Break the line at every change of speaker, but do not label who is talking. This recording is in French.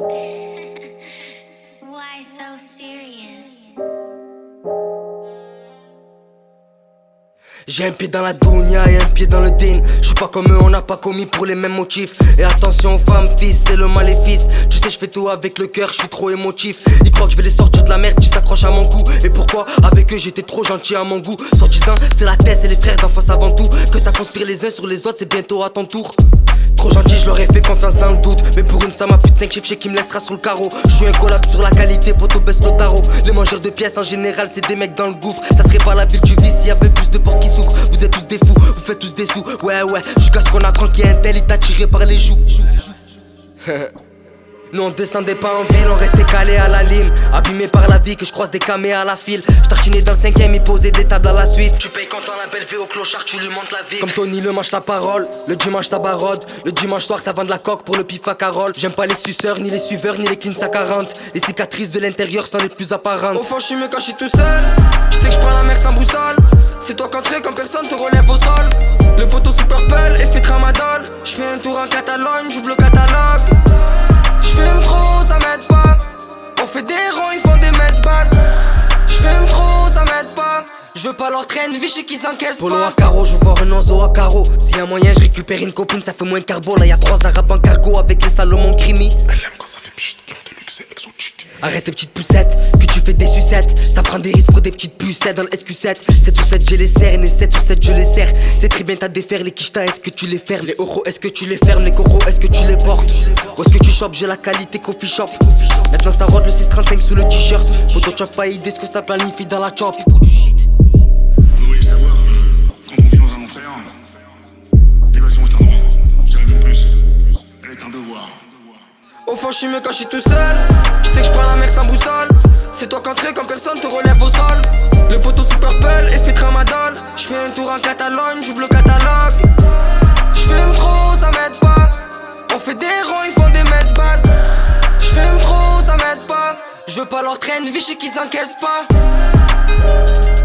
Why so serious?
J'ai un pied dans la dounia et un pied dans le din. J'suis pas comme eux, on n'a pas commis pour les mêmes motifs. Et attention aux femmes, fils, c'est le maléfice. Tu sais, j'fais tout avec le cœur, j'suis trop émotif. Ils croient que j'vais les sortir de la merde, qui s'accrochent à mon cou. Et pourquoi? Avec eux, j'étais trop gentil à mon goût. Sortisant, c'est la tête, c'est les frères d'en face avant tout. Que ça conspire les uns sur les autres, c'est bientôt à ton tour. Trop gentil, je leur ai fait confiance dans le doute. Mais pour une somme à plus de 5 chiffres, qui me laissera sur le carreau. Je suis un collab sur la qualité, poto baisse le tarot. Les mangeurs de pièces en général, c'est des mecs dans le gouffre. Ça serait pas la ville du vice s'il y avait plus de porcs qui souffrent. Vous êtes tous des fous, vous faites tous des sous. Ouais, jusqu'à ce qu'on apprend qu'il y a un tel, il t'a tiré par les joues. Nous on descendait pas en ville, on restait calé à la lime. Abîmé par la vie que je croise des camés à la file. J'tartinais dans le 5ème, il posait des tables à la suite. Tu payes quand on appelle V au clochard, tu lui montes la vie. Comme Tony le manche la parole, le dimanche ça barode. Le dimanche soir ça vend de la coque pour le pif à Carole. J'aime pas les suceurs, ni les suiveurs, ni les cleans à 40. Les cicatrices de l'intérieur sont les plus apparentes. Au fond j'suis mieux quand j'suis tout seul. Tu sais que j'prends la mer sans boussole. C'est toi qu'entrée quand personne te relève au sol. Le poteau sous purple, effet tramadol. J'fais un tour en Catalogne, j'ouvre le catalogue. J'fume trop, ça m'aide pas. On fait des ronds, ils font des messes basses. J'fume trop, ça m'aide pas. J'veux pas leur traîne, Vichy qu'ils encaissent pas. Polo à carreau, j'veux voir un oiseau à carreau. S'il y a moyen, j'récupère une copine, ça fait moins de carbo. Là y'a 3 arabes en cargo avec les Salomon Crimi.
Elle aime quand ça fait pchit, de luxe et exotique.
Arrête tes petites poussettes, que tu fais des sucettes. Ça prend des risques pour des petites pucettes dans le SQ7. 7 sur 7 j'ai les serre, et 7 sur 7 je les serre. C'est très bien t'as défaire les quichetas, est-ce que tu les fermes? Les euros, est-ce que tu les fermes? Les coraux, est-ce que tu les portes? Où est-ce que tu chopes? J'ai la qualité coffee shop. Maintenant ça rôde le 635 sous le t-shirt. Poto tu as pas idée ce que ça planifie dans la chop. Pour du shit.
Vous devriez savoir que quand on vit dans un enfer, l'évasion est un droit. Je dirais même plus, elle est un devoir.
Au fond j'suis mieux quand j'suis tout seul. Tu sais que j'prends la mer sans boussole. C'est toi qu'entrée quand personne te relève au sol. Le poteau sous purple, effet tramadol. J'fais un tour en Catalogne, j'ouvre le catalogue. J'fume trop, ça m'aide pas. On fait des ronds, ils font des messes basses. J'fume trop, ça m'aide pas. J'veux pas leur traîne, Vichy qu'ils encaissent pas.